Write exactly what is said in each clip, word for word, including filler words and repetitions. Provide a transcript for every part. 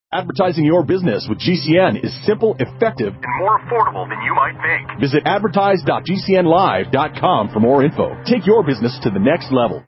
Advertising your business with G C N is simple, effective, and more affordable than you might think. Visit advertise dot g c n live dot com for more info. Take your business to the next level.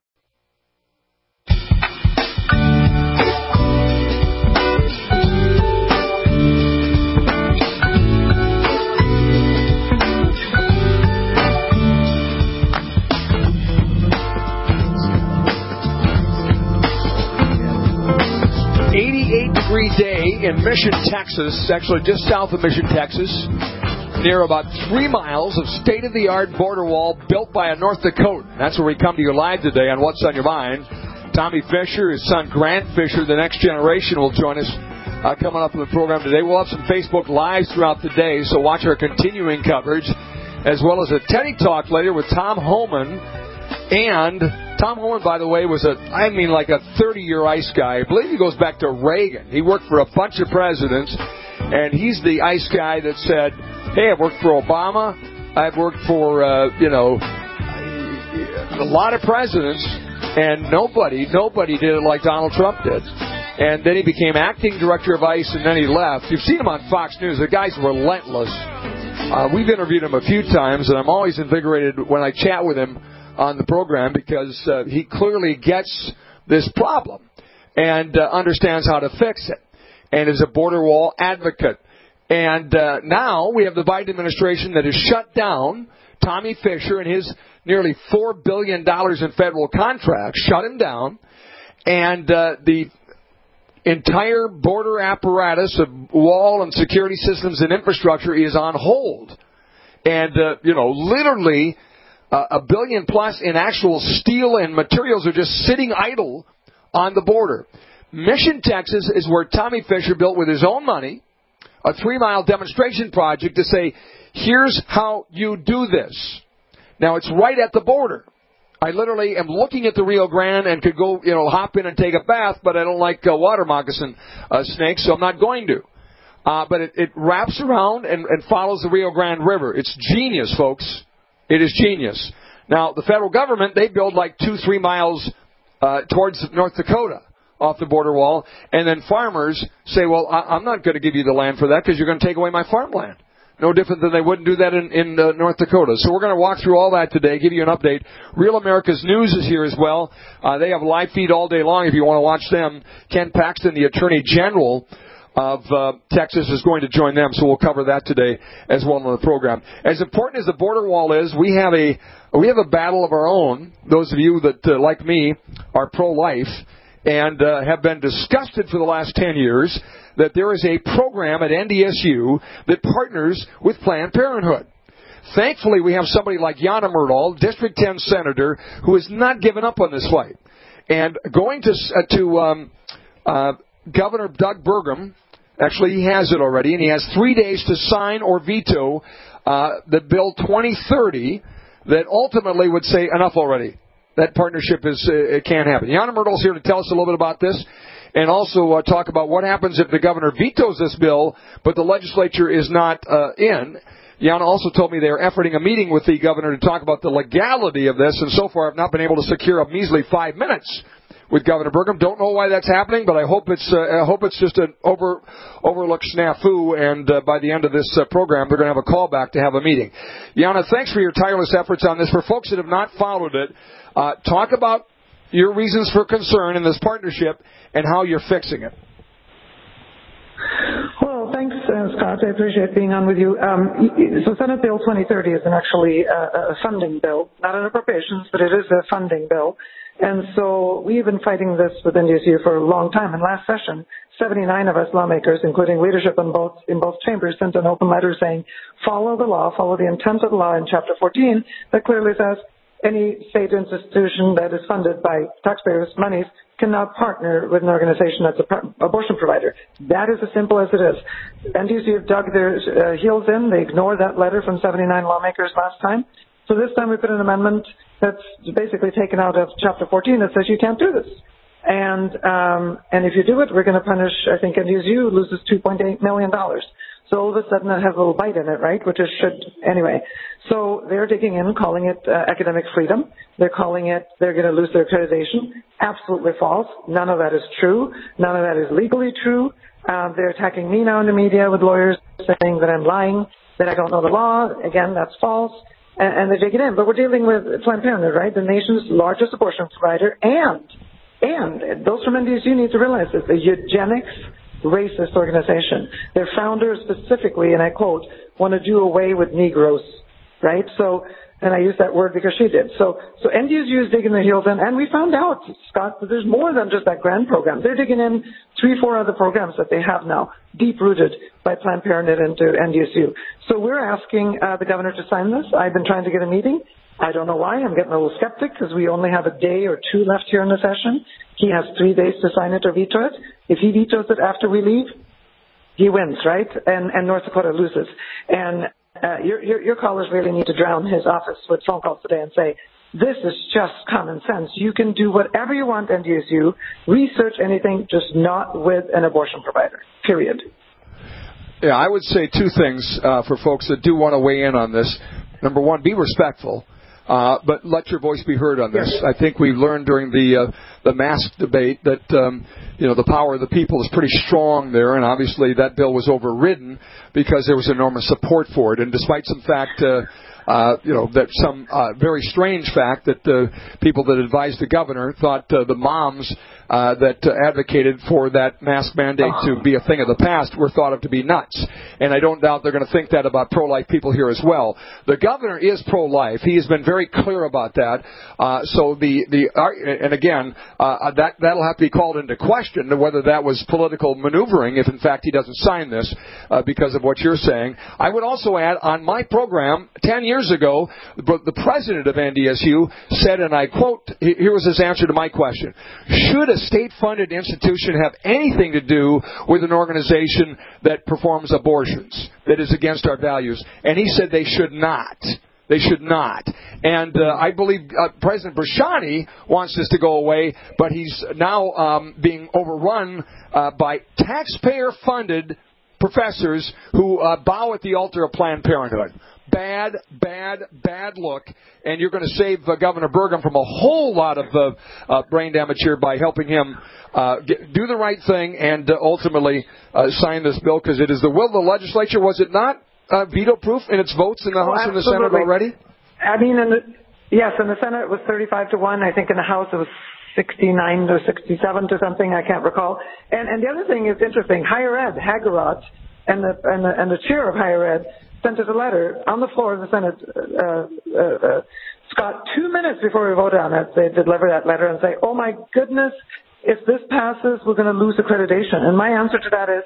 eighty-eight degree day in Mission, Texas, actually just south of Mission, Texas, near about three miles of state-of-the-art border wall built by a North Dakotan. That's where we come to you live today on What's on Your Mind. Tommy Fisher, his son Grant Fisher, the next generation, will join us uh, coming up in the program today. We'll have some Facebook Lives throughout the day, so watch our continuing coverage, as well as a Teddy Talk later with Tom Homan. And Tom Homan, by the way, was a, I mean, like a thirty-year ICE guy. I believe he goes back to Reagan. He worked for a bunch of presidents, and he's the ICE guy that said, hey, I've worked for Obama. I've worked for, uh, you know, a lot of presidents, and nobody, nobody did it like Donald Trump did. And then he became acting director of ICE, and then he left. You've seen him on Fox News. The guy's relentless. Uh, we've interviewed him a few times, and I'm always invigorated when I chat with him on the program because uh, he clearly gets this problem and uh, understands how to fix it and is a border wall advocate. And uh, now we have the Biden administration that has shut down Tommy Fisher and his nearly four billion dollars in federal contracts, shut him down, and uh, the entire border apparatus of wall and security systems and infrastructure is on hold. And, uh, you know, literally uh, a billion plus in actual steel and materials are just sitting idle on the border. Mission, Texas is where Tommy Fisher built with his own money a three-mile demonstration project to say, here's how you do this. Now, it's right at the border. I literally am looking at the Rio Grande and could go, you know, hop in and take a bath, but I don't like uh, water moccasin uh, snakes, so I'm not going to. Uh, but it, it wraps around and, and follows the Rio Grande River. It's genius, folks. It is genius. Now, the federal government, they build like two, three miles uh, towards North Dakota off the border wall, and then farmers say, well, I, I'm not going to give you the land for that because you're going to take away my farmland. No different than they wouldn't do that in, in uh, North Dakota. So we're going to walk through all that today, give you an update. Real America's News is here as well. Uh, they have a live feed all day long if you want to watch them. Ken Paxton, the Attorney General of uh, Texas, is going to join them, so we'll cover that today as well on the program. As important as the border wall is, we have a we have a battle of our own. Those of you that, uh, like me, are pro-life and uh, have been disgusted for the last ten years that there is a program at N D S U that partners with Planned Parenthood. Thankfully, we have somebody like Jana Myrdal, District ten Senator, who has not given up on this fight. And going to, uh, to um, uh, Governor Doug Burgum, actually he has it already, and he has three days to sign or veto uh, the Bill twenty thirty that ultimately would say enough already. That partnership is uh, it can't happen. Jana Myrdal is here to tell us a little bit about this and also uh, talk about what happens if the governor vetoes this bill, but the legislature is not uh, in. Jana also told me they are efforting a meeting with the governor to talk about the legality of this, and so far I've not been able to secure a measly five minutes with Governor Burgum. Don't know why that's happening, but I hope it's uh, I hope it's just an over overlooked snafu, and uh, by the end of this uh, program, they're going to have a call back to have a meeting. Jana, thanks for your tireless efforts on this. For folks that have not followed it, uh, talk about your reasons for concern in this partnership and how you're fixing it. Well, thanks, uh, Scott. I appreciate being on with you. Um, so Senate Bill twenty thirty is an actually uh, a funding bill, not an appropriations, but it is a funding bill. And so we've been fighting this with N D S U for a long time. And last session, seventy-nine of us lawmakers, including leadership in both in both chambers, sent an open letter saying, follow the law, follow the intent of the law in Chapter fourteen that clearly says any state institution that is funded by taxpayers' monies cannot partner with an organization that's an abortion provider. That is as simple as it is. N D S U dug their uh, heels in. They ignored that letter from seventy-nine lawmakers last time. So this time we put an amendment that's basically taken out of Chapter fourteen that says you can't do this. And um, and if you do it, we're going to punish, I think N D S U loses two point eight million dollars. So all of a sudden it has a little bite in it, right? Which it should anyway. So they're digging in, calling it uh, academic freedom. They're calling it, they're going to lose their accreditation. Absolutely false. None of that is true. None of that is legally true. Uh, they're attacking me now in the media with lawyers saying that I'm lying, that I don't know the law. Again, that's false. And, and they're digging in. But we're dealing with Planned Parenthood, right? The nation's largest abortion provider. And, and those from N D S U need to realize this, the eugenics racist organization. Their founder specifically, and I quote, want to do away with Negroes, right? So, and I use that word because she did. So, so N D S U is digging their heels in, and we found out, Scott, that there's more than just that grant program. They're digging in three, four other programs that they have now, deep-rooted by Planned Parenthood into N D S U. So we're asking uh, the governor to sign this. I've been trying to get a meeting. I don't know why. I'm getting a little skeptic because we only have a day or two left here in the session. He has three days to sign it or veto it. If he vetoes it after we leave, he wins, right? And, and North Dakota loses. And uh, your, your, your callers really need to drown his office with phone calls today and say, this is just common sense. You can do whatever you want, N D S U, research anything, just not with an abortion provider, period. Yeah, I would say two things uh, for folks that do want to weigh in on this. Number one, be respectful. Uh, but let your voice be heard on this. I think we learned during the uh, the mask debate that um, you know the power of the people is pretty strong there, and obviously that bill was overridden because there was enormous support for it. And despite some fact, uh, uh, you know, that some uh, very strange fact that the people that advised the governor thought uh, the moms uh, that uh, advocated for that mask mandate to be a thing of the past were thought of to be nuts. And I don't doubt they're going to think that about pro-life people here as well. The governor is pro-life. He has been very clear about that. Uh, so the, the and again, uh, that, that'll have to be called into question whether that was political maneuvering if, in fact, he doesn't sign this uh, because of what you're saying. I would also add, on my program ten years ago, the president of N D S U said, and I quote, here was his answer to my question, should a state-funded institution have anything to do with an organization that performs abortions, that is against our values? And he said they should not. They should not. And uh, I believe uh, President Brashani wants this to go away, but he's now um, being overrun uh, by taxpayer-funded professors who uh, bow at the altar of Planned Parenthood. Bad, bad, bad look, and you're going to save uh, Governor Burgum from a whole lot of uh, uh, brain damage here by helping him uh, get, do the right thing and uh, ultimately uh, sign this bill, because it is the will of the legislature, was it not, uh, veto-proof in its votes in the oh, House absolutely. and the Senate already? I mean, in the, yes, in the Senate it was thirty-five to one. I think in the House it was sixty-nine to sixty-seven to something, I can't recall. And, and the other thing is interesting, Higher Ed, Hagerot, and the, and the, and the chair of Higher Ed, sent us a letter on the floor of the Senate, uh, uh, uh, Scott, two minutes before we voted on it, they deliver that letter and say, oh my goodness, if this passes, we're going to lose accreditation. And my answer to that is,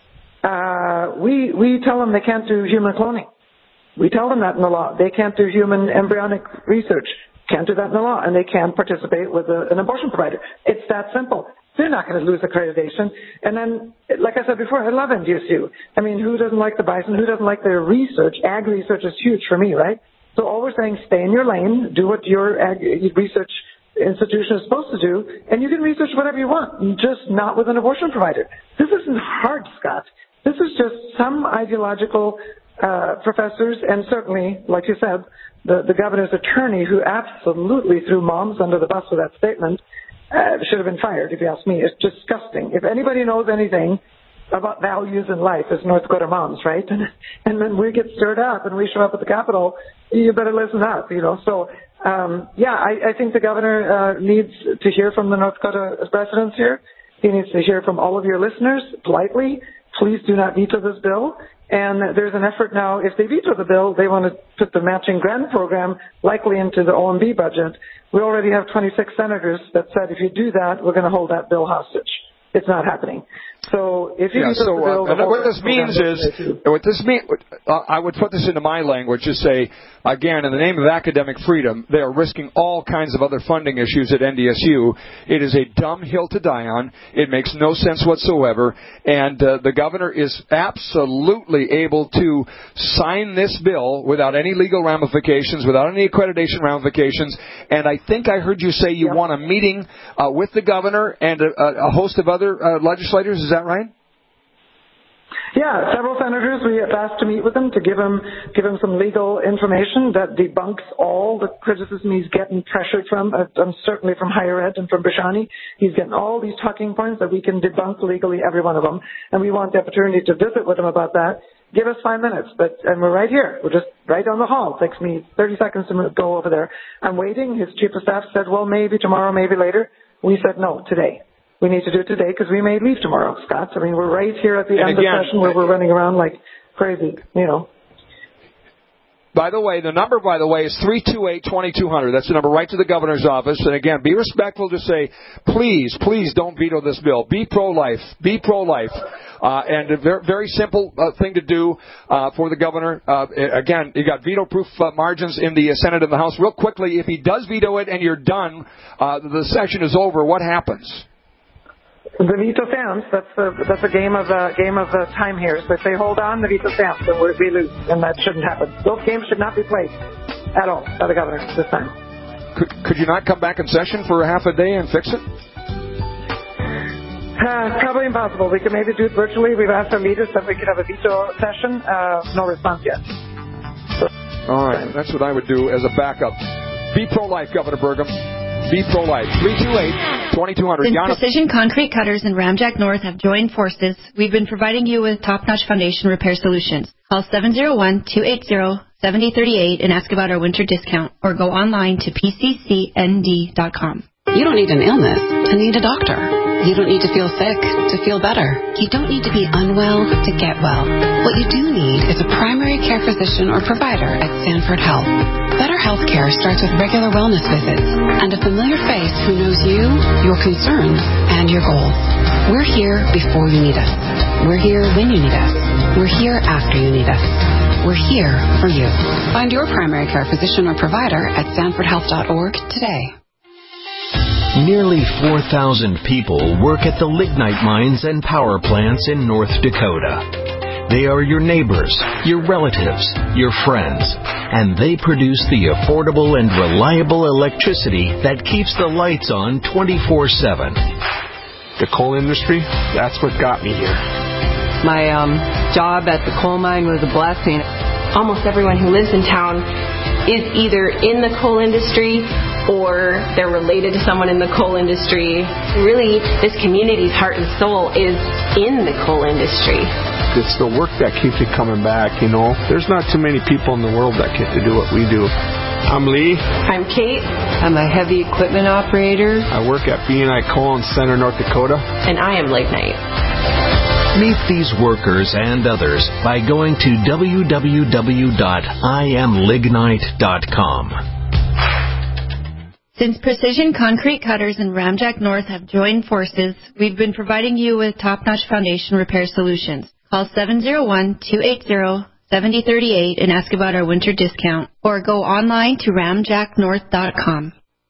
uh, we, we tell them they can't do human cloning. We tell them that in the law. They can't do human embryonic research. Can't do that in the law. And they can't participate with a, an abortion provider. It's that simple. They're not going to lose accreditation. And then, like I said before, I love N D S U. I mean, who doesn't like the bison? Who doesn't like their research? Ag research is huge for me, right? So all we're saying, stay in your lane, do what your ag research institution is supposed to do, and you can research whatever you want, just not with an abortion provider. This isn't hard, Scott. This is just some ideological uh, professors, and certainly, like you said, the, the governor's attorney who absolutely threw moms under the bus with that statement, Uh, should have been fired, if you ask me. It's disgusting. If anybody knows anything about values in life, it's North Dakota moms, right? And, and then we get stirred up and we show up at the Capitol, you better listen up, you know. So, um, yeah, I, I think the governor uh, needs to hear from the North Dakota residents here. He needs to hear from all of your listeners politely. Please do not veto this bill. And there's an effort now, if they veto the bill, they want to put the matching grant program likely into the O M B budget. We already have twenty-six senators that said if you do that, we're going to hold that bill hostage. It's not happening. So if you yeah, veto so, the bill... Uh, the what this means is, what this mean, uh, I would put this into my language to say, again, in the name of academic freedom, they are risking all kinds of other funding issues at N D S U. It is a dumb hill to die on. It makes no sense whatsoever. And uh, the governor is absolutely able to sign this bill without any legal ramifications, without any accreditation ramifications. And I think I heard you say you yeah. want a meeting uh, with the governor and a, a host of other uh, legislators. Is that right? Yeah, several senators, we have asked to meet with him to give him give him some legal information that debunks all the criticism he's getting pressured from, uh, um, certainly from Higher Ed and from Bishani. He's getting all these talking points that we can debunk legally, every one of them, and we want the opportunity to visit with him about that. Give us five minutes, but and we're right here. We're just right down the hall. It takes me thirty seconds to go over there. I'm waiting. His chief of staff said, well, maybe tomorrow, maybe later. We said, no, today. We need to do it today because we may leave tomorrow, Scott. I mean, we're right here at the and end again, of the session where we're running around like crazy, you know. By the way, the number, by the way, is three two eight, two two zero zero. That's the number right to the governor's office. And again, be respectful to say, please, please don't veto this bill. Be pro-life. Be pro-life. Uh, and a very, very simple uh, thing to do uh, for the governor. Uh, again, you got veto-proof uh, margins in the uh, Senate and the House. Real quickly, if he does veto it and you're done, uh, the session is over, what happens? The veto stands. That's a, that's a game of uh, game of uh, time here. So if they hold on, the veto stands, and we we lose, and that shouldn't happen. Those games should not be played at all by the governor this time. Could, could you not come back in session for a half a day and fix it? Uh, probably impossible. We could maybe do it virtually. We've asked our leaders if we could have a veto session. Uh, no response yet. So, all right, that's what I would do as a backup. Be pro-life, Governor Burgum. Be pro-life. three two eight, two two zero zero. Since Precision Concrete Cutters and Ramjack North have joined forces, we've been providing you with top-notch foundation repair solutions. Call seven zero one, two eight zero, seven zero three eight and ask about our winter discount, or go online to p c c n d dot com. You don't need an illness to need a doctor. You don't need to feel sick to feel better. You don't need to be unwell to get well. What you do need is a primary care physician or provider at Sanford Health. Better health care starts with regular wellness visits and a familiar face who knows you, your concerns, and your goals. We're here before you need us. We're here when you need us. We're here after you need us. We're here for you. Find your primary care physician or provider at sanford health dot org today. Nearly four thousand people work at the lignite mines and power plants in North Dakota. They are your neighbors, your relatives, your friends, and they produce the affordable and reliable electricity that keeps the lights on twenty-four seven. The coal industry, that's what got me here. My um, job at the coal mine was a blessing. Almost everyone who lives in town is either in the coal industry or they're related to someone in the coal industry. Really, this community's heart and soul is in the coal industry. It's the work that keeps me coming back, you know. There's not too many people in the world that get to do what we do. I'm Lee. I'm Kate. I'm a heavy equipment operator. I work at B and I Coal in Center, North Dakota. And I am Lignite. Meet these workers and others by going to w w w dot i am lignite dot com. Since Precision Concrete Cutters and Ramjack North have joined forces, we've been providing you with top-notch foundation repair solutions. Call seven zero one, two eight zero, seven zero three eight and ask about our winter discount, or go online to ramjack north dot com.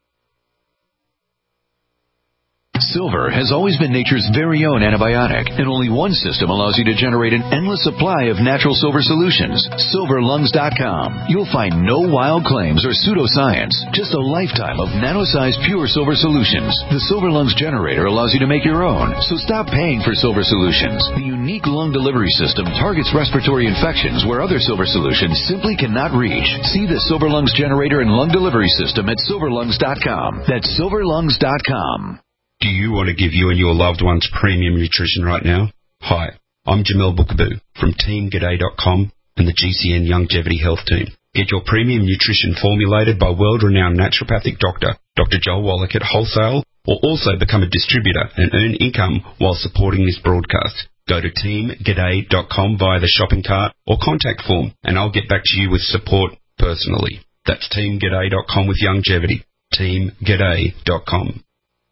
Silver has always been nature's very own antibiotic, and only one system allows you to generate an endless supply of natural silver solutions. silver lungs dot com. You'll find no wild claims or pseudoscience, just a lifetime of nano-sized pure silver solutions. The Silver Lungs generator allows you to make your own, so stop paying for silver solutions. The unique lung delivery system targets respiratory infections where other silver solutions simply cannot reach. See the Silver Lungs generator and lung delivery system at silver lungs dot com. That's silver lungs dot com. Do you want to give you and your loved ones premium nutrition right now? Hi, I'm Jamel Bookaboo from team g'day dot com and the G C N Longevity Health Team. Get your premium nutrition formulated by world-renowned naturopathic doctor, Doctor Joel Wallach at wholesale, or also become a distributor and earn income while supporting this broadcast. Go to team g'day dot com via the shopping cart or contact form, and I'll get back to you with support personally. That's team g'day dot com with longevity. team g'day dot com.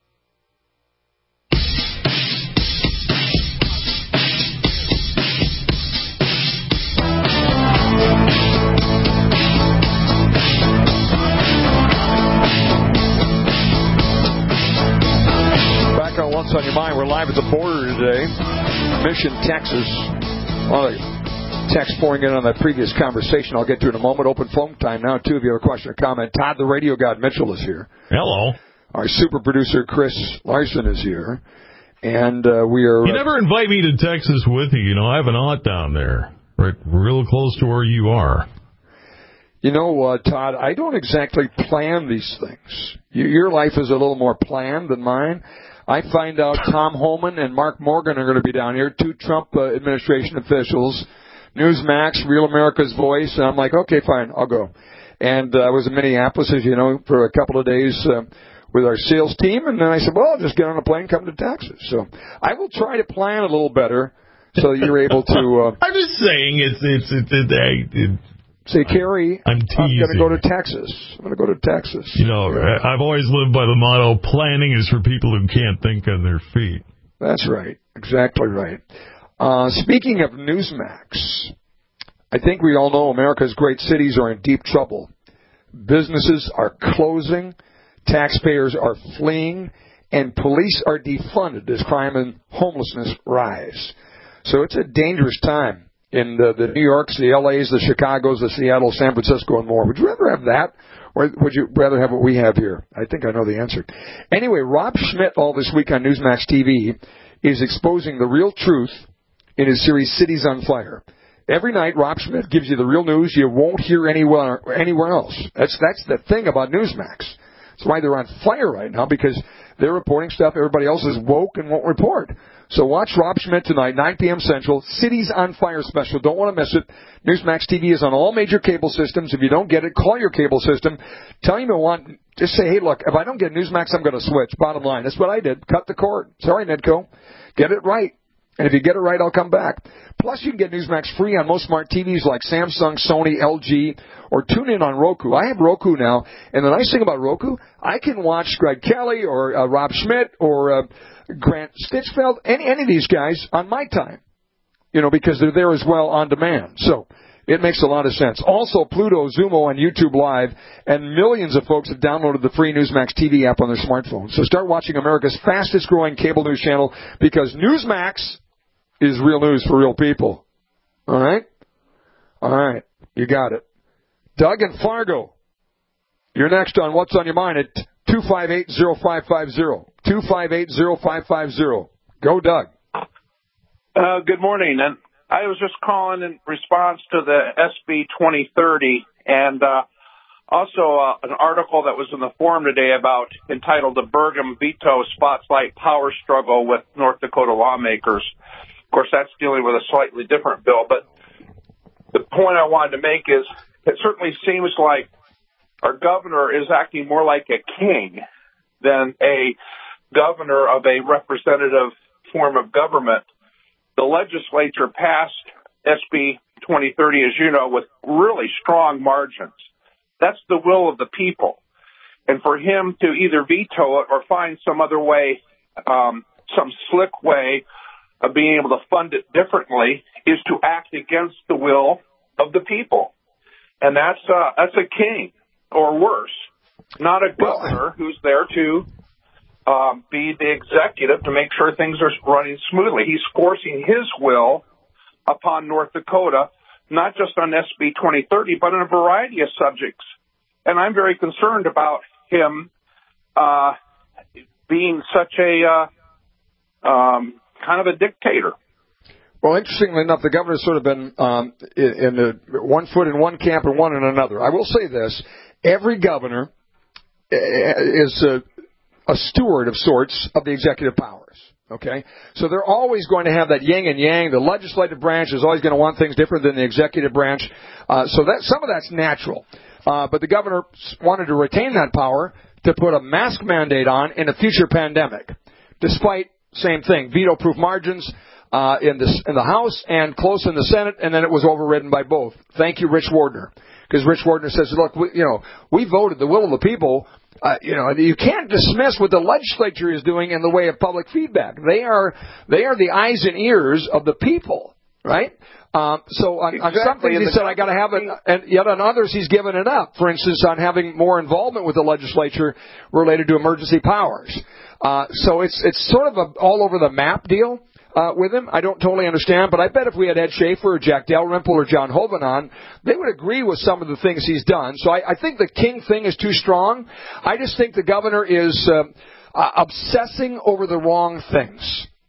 What's on your mind? We're live at the border today, Mission, Texas. A lot of text pouring in on that previous conversation I'll get to in a moment. Open phone time now, too, if you have a question or comment. Todd, the radio god Mitchell, is here. Hello. Our super producer, Chris Larson, is here. And uh, we are... You never invite me to Texas with you. You know, I have an aunt down there, right, real close to where you are. You know, uh, Todd, I don't exactly plan these things. You, your life is a little more planned than mine. I find out Tom Homan and Mark Morgan are going to be down here, two Trump uh, administration officials, Newsmax, Real America's Voice, and I'm like, okay, fine, I'll go. And uh, I was in Minneapolis, as you know, for a couple of days uh, with our sales team, and then I said, well, I'll just get on a plane and come to Texas. So I will try to plan a little better so that you're able to... Uh, I'm just saying, it's... it's, it's it, it, it, Say, Kerry, I'm, I'm going to go to Texas. I'm going to go to Texas. You know, yeah. I've always lived by the motto, planning is for people who can't think on their feet. That's right. Exactly right. Uh, speaking of Newsmax, I think we all know America's great cities are in deep trouble. Businesses are closing, taxpayers are fleeing, and police are defunded as crime and homelessness rise. So it's a dangerous time. In the, the New Yorks, the L As, the Chicagos, the Seattle, San Francisco, and more. Would you rather have that, or would you rather have what we have here? I think I know the answer. Anyway, Rob Schmidt, all this week on Newsmax T V, is exposing the real truth in his series Cities on Fire. Every night, Rob Schmidt gives you the real news you won't hear anywhere, anywhere else. That's, that's the thing about Newsmax. That's why they're on fire right now, because they're reporting stuff everybody else is woke and won't report. So watch Rob Schmidt tonight, nine p.m. Central, Cities on Fire special. Don't want to miss it. Newsmax T V is on all major cable systems. If you don't get it, call your cable system. Tell him you want, just say, hey, look, if I don't get Newsmax, I'm going to switch. Bottom line. That's what I did. Cut the cord. Sorry, Nedco. Get it right. And if you get it right, I'll come back. Plus, you can get Newsmax free on most smart T Vs like Samsung, Sony, L G, or tune in on Roku. I have Roku now, and the nice thing about Roku, I can watch Greg Kelly or uh, Rob Schmidt or uh, Grant Stitchfeld, any, any of these guys on my time, you know, because they're there as well on demand. So it makes a lot of sense. Also, Pluto, Zumo, and YouTube Live, and millions of folks have downloaded the free Newsmax T V app on their smartphones. So start watching America's fastest-growing cable news channel, because Newsmax is real news for real people. All right? All right. You got it. Doug and Fargo, you're next on What's on Your Mind at two five eight, oh five five oh. two five eight, oh five five oh. Go, Doug. Uh, good morning. And I was just calling in response to the S B twenty thirty and uh, also uh, an article that was in the forum today about entitled The Burgum Veto Spotlight Power Struggle with North Dakota Lawmakers. Of course, that's dealing with a slightly different bill. But the point I wanted to make is it certainly seems like our governor is acting more like a king than a governor of a representative form of government. The legislature passed S B twenty thirty, as you know, with really strong margins. That's the will of the people. And for him to either veto it or find some other way, um, some slick way of being able to fund it differently, is to act against the will of the people. And that's, uh, that's a king, or worse, not a governor who's there to um, be the executive to make sure things are running smoothly. He's forcing his will upon North Dakota, not just on S B twenty thirty, but on a variety of subjects. And I'm very concerned about him uh, being such a uh, um, kind of a dictator. Well, interestingly enough, the governor's sort of been um, in, in the one foot in one camp and one in another. I will say this. Every governor is a, a steward of sorts of the executive powers. Okay? So they're always going to have that yin and yang. The legislative branch is always going to want things different than the executive branch. Uh, so that some of that's natural. Uh, but the governor wanted to retain that power to put a mask mandate on in a future pandemic, despite, same thing, veto-proof margins uh, in, the, in the House and close in the Senate, and then it was overridden by both. Thank you, Rich Wardner. Because Rich Wardner says, look, we, you know, we voted the will of the people. Uh, you know, you can't dismiss what the legislature is doing in the way of public feedback. They are they are the eyes and ears of the people, right? Um, so on, exactly. on some things he said, I got to have it, and yet on others he's given it up. For instance, on having more involvement with the legislature related to emergency powers. Uh, so it's it's sort of a all over the map deal. Uh, with him. I don't totally understand, but I bet if we had Ed Schaefer or Jack Dalrymple or John Hoeven on, they would agree with some of the things he's done. So I, I think the king thing is too strong. I just think the governor is uh, uh, obsessing over the wrong things.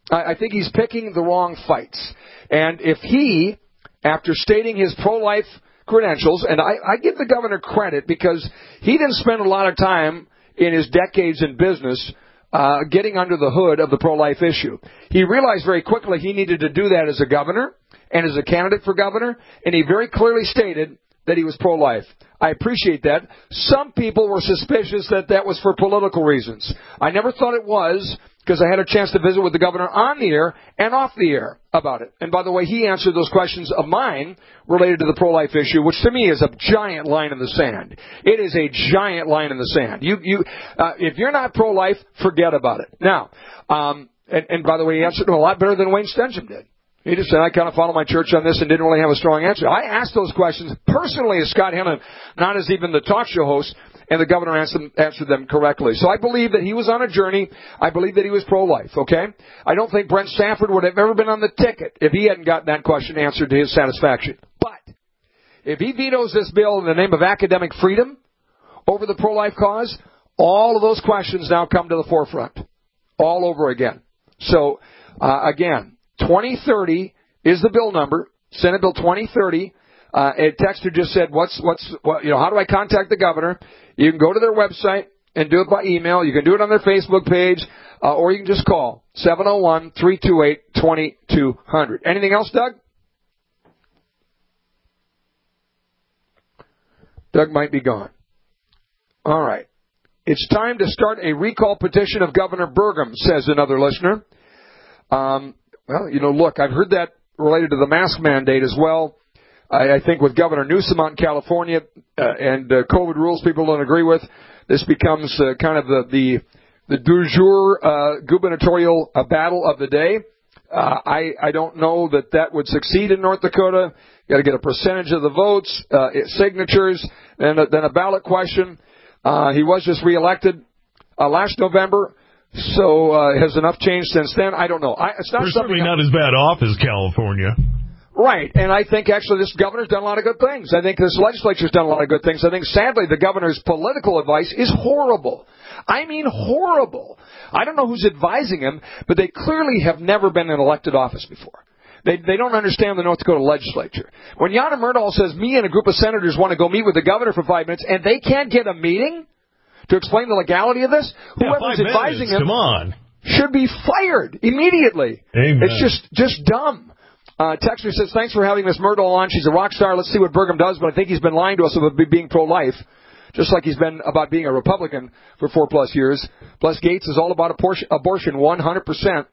I, I think he's picking the wrong fights. And if he, after stating his pro-life credentials, and I, I give the governor credit because he didn't spend a lot of time in his decades in business uh, getting under the hood of the pro-life issue. He realized very quickly he needed to do that as a governor and as a candidate for governor, and he very clearly stated that he was pro-life. I appreciate that. Some people were suspicious that that was for political reasons. I never thought it was, because I had a chance to visit with the governor on the air and off the air about it. And by the way, he answered those questions of mine related to the pro-life issue, which to me is a giant line in the sand. It is a giant line in the sand. You, you, uh, if you're not pro-life, forget about it. Now, um, and, and by the way, he answered them a lot better than Wayne Stensham did. He just said, I kind of follow my church on this and didn't really have a strong answer. I asked those questions personally as Scott Hennon, not as even the talk show host, and the governor answered them, answered them correctly. So I believe that he was on a journey. I believe that he was pro-life, okay? I don't think Brent Stafford would have ever been on the ticket if he hadn't gotten that question answered to his satisfaction. But if he vetoes this bill in the name of academic freedom over the pro-life cause, all of those questions now come to the forefront all over again. So, uh, again, twenty thirty is the bill number, Senate Bill twenty thirty. Uh, a texter just said, "What's what's what, you know? How do I contact the governor?" You can go to their website and do it by email. You can do it on their Facebook page, uh, or you can just call seven oh one, three two eight, two two zero zero. Anything else, Doug? Doug might be gone. All right. It's time to start a recall petition of Governor Burgum, says another listener. Um, well, you know, look, I've heard that related to the mask mandate as well. I, I think with Governor Newsom out in California uh, and uh, COVID rules people don't agree with, this becomes uh, kind of the the, the du jour uh, gubernatorial uh, battle of the day. Uh, I, I don't know that that would succeed in North Dakota. Got to get a percentage of the votes, uh, signatures, and a, then a ballot question. Uh, he was just reelected uh, last November. So uh, has enough changed since then? I don't know. I, it's not We're certainly not as bad off as California. Right, and I think actually this governor's done a lot of good things. I think this legislature's done a lot of good things. I think sadly the governor's political advice is horrible. I mean horrible. I don't know who's advising him, but they clearly have never been in elected office before. They they don't understand the North Dakota legislature. When Yana Myrdal says me and a group of senators want to go meet with the governor for five minutes and they can't get a meeting to explain the legality of this, yeah, whoever's advising minutes. him Come on. should be fired immediately. Amen. It's just, just dumb. Uh, Texter says, thanks for having Miss Myrdal on. She's a rock star. Let's see what Burgum does, but I think he's been lying to us about being pro-life, just like he's been about being a Republican for four plus years. Plus, Gates is all about abortion, one hundred percent.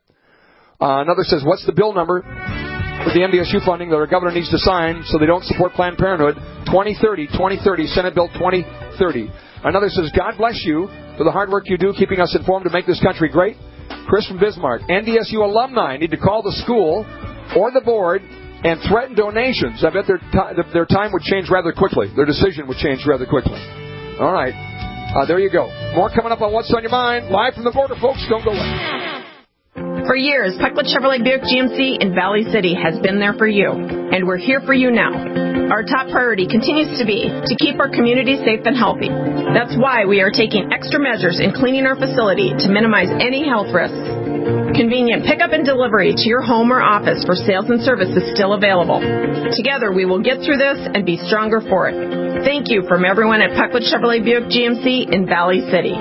Uh, another says, what's the bill number with the M D S U funding that our governor needs to sign so they don't support Planned Parenthood? twenty thirty, twenty thirty, Senate Bill twenty thirty. Another says, God bless you for the hard work you do keeping us informed to make this country great. Chris from Bismarck. N D S U alumni need to call the school or the board and threaten donations. I bet their, t- their time would change rather quickly. Their decision would change rather quickly. All right. Uh, there you go. More coming up on What's on Your Mind. Live from the border, folks. Don't go away. For years, Pecklet Chevrolet Buick G M C in Valley City has been there for you, and we're here for you now. Our top priority continues to be to keep our community safe and healthy. That's why we are taking extra measures in cleaning our facility to minimize any health risks. Convenient pickup and delivery to your home or office for sales and service is still available. Together, we will get through this and be stronger for it. Thank you from everyone at Pecklet Chevrolet Buick G M C in Valley City.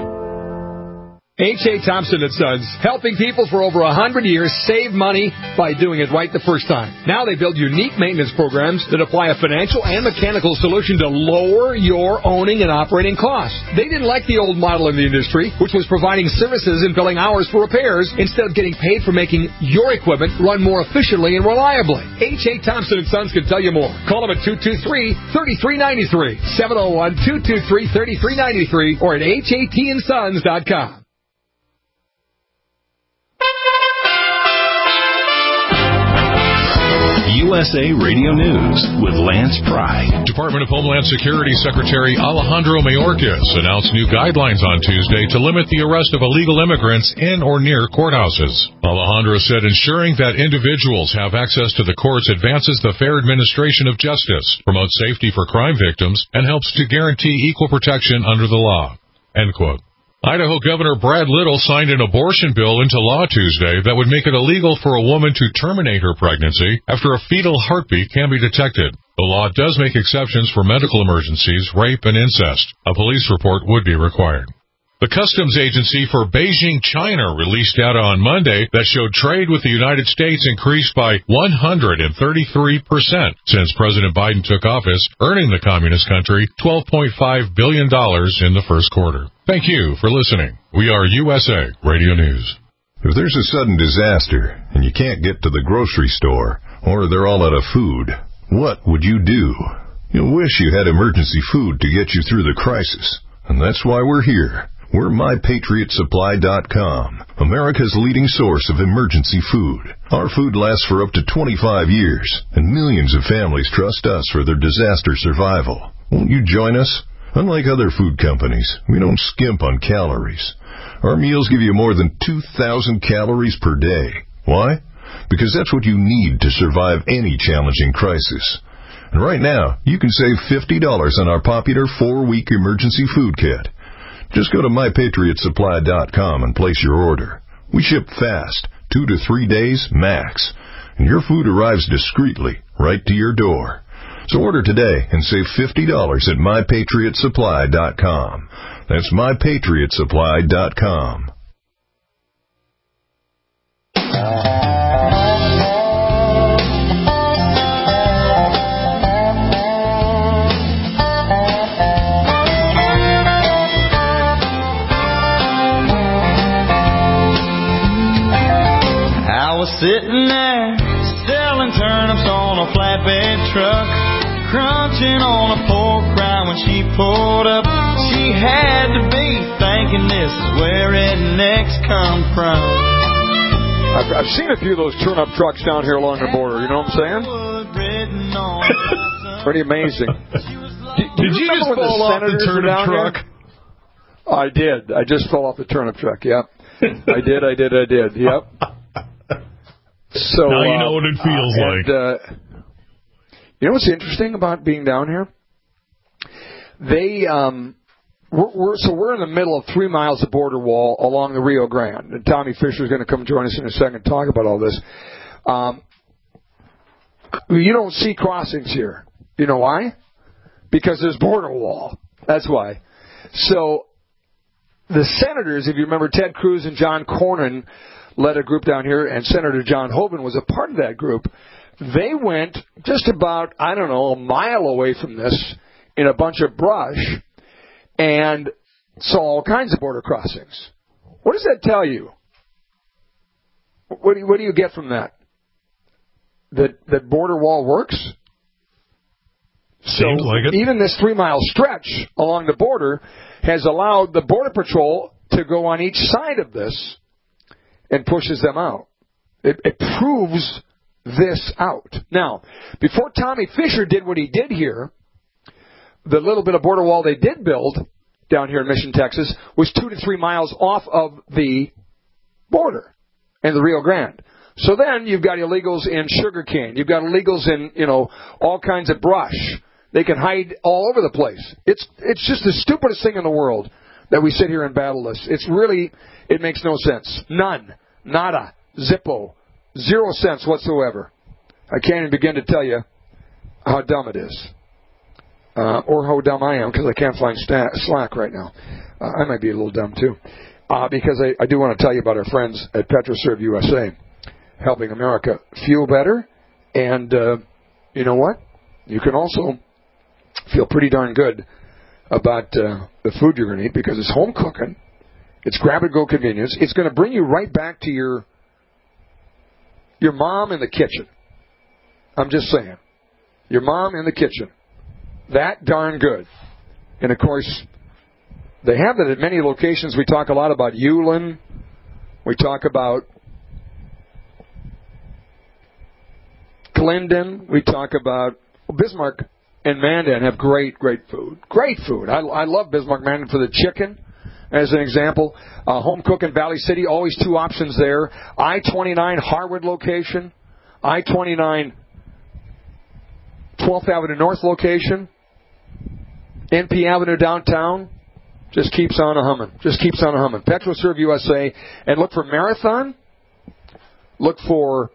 H A. Thompson and Sons, helping people for over one hundred years save money by doing it right the first time. Now they build unique maintenance programs that apply a financial and mechanical solution to lower your owning and operating costs. They didn't like the old model in the industry, which was providing services and billing hours for repairs instead of getting paid for making your equipment run more efficiently and reliably. H A. Thompson and Sons can tell you more. Call them at two two three, three three nine three, seven oh one, two two three, three three nine three, or at H A T and sons dot com. U S A Radio News with Lance Pry. Department of Homeland Security Secretary Alejandro Mayorkas announced new guidelines on Tuesday to limit the arrest of illegal immigrants in or near courthouses. Alejandro said ensuring that individuals have access to the courts advances the fair administration of justice, promotes safety for crime victims, and helps to guarantee equal protection under the law. End quote. Idaho Governor Brad Little signed an abortion bill into law Tuesday that would make it illegal for a woman to terminate her pregnancy after a fetal heartbeat can be detected. The law does make exceptions for medical emergencies, rape, and incest. A police report would be required. The Customs Agency for Beijing, China, released data on Monday that showed trade with the United States increased by one hundred thirty-three percent since President Biden took office, earning the communist country twelve point five billion dollars in the first quarter. Thank you for listening. We are U S A Radio News. If there's a sudden disaster and you can't get to the grocery store, or they're all out of food, what would you do? You'll wish you had emergency food to get you through the crisis, and that's why we're here. We're my patriot supply dot com, America's leading source of emergency food. Our food lasts for up to twenty-five years, and millions of families trust us for their disaster survival. Won't you join us? Unlike other food companies, we don't skimp on calories. Our meals give you more than two thousand calories per day. Why? Because that's what you need to survive any challenging crisis. And right now, you can save fifty dollars on our popular four-week emergency food kit. Just go to my patriot supply dot com and place your order. We ship fast, two to three days max, and your food arrives discreetly right to your door. So order today and save fifty dollars at my patriot supply dot com. That's my patriot supply dot com. Sitting there, selling turnips on a flatbed truck, crunching on a pork rind when she pulled up. She had to be thinking this is where rednecks come from. I've, I've seen a few of those turnip trucks down here along the border, you know what I'm saying? Pretty amazing. Did, did you, you just fall off the turnip truck? Here? I did. I just fell off the turnip truck, yep. I did, I did, I did, yep. So, now you uh, know what it feels uh, like. And, uh, you know what's interesting about being down here? They, um, we're, we're so we're in the middle of three miles of border wall along the Rio Grande, and Tommy Fisher is going to come join us in a second to talk about all this. Um, you don't see crossings here. You know why? Because there's border wall. That's why. So the senators, if you remember, Ted Cruz and John Cornyn led a group down here, and Senator John Hoeven was a part of that group. They went just about, I don't know, a mile away from this in a bunch of brush and saw all kinds of border crossings. What does that tell you? What do you, what do you get from that? That that border wall works? Seems so like it. Even this three-mile stretch along the border has allowed the Border Patrol to go on each side of this and pushes them out. It, it proves this out. Now, before Tommy Fisher did what he did here, the little bit of border wall they did build down here in Mission, Texas, was two to three miles off of the border in the Rio Grande. So then you've got illegals in sugarcane. You've got illegals in, you know, all kinds of brush. They can hide all over the place. It's it's just the stupidest thing in the world that we sit here and battle this. It's really, it makes no sense. None. Nada. Zippo. Zero sense whatsoever. I can't even begin to tell you how dumb it is. Uh, or how dumb I am, because I can't find sta- Slack right now. Uh, I might be a little dumb, too. Uh, because I, I do want to tell you about our friends at PetroServe U S A, helping America fuel better. And uh, you know what? You can also feel pretty darn good about uh, the food you're going to eat, because it's home cooking. It's grab-and-go convenience. It's going to bring you right back to your your mom in the kitchen. I'm just saying. Your mom in the kitchen. That darn good. And, of course, they have that at many locations. We talk a lot about Yulin. We talk about Glendon. We talk about well, Bismarck and Mandan have great, great food. Great food. I, I love Bismarck Mandan for the chicken, as an example. Uh, home cook in Valley City, always two options there. I twenty-nine Harwood location. I twenty-nine twelfth Avenue North location. N P Avenue downtown. Just keeps on a humming. Just keeps on a humming. PetroServe U S A. And look for Marathon. Look for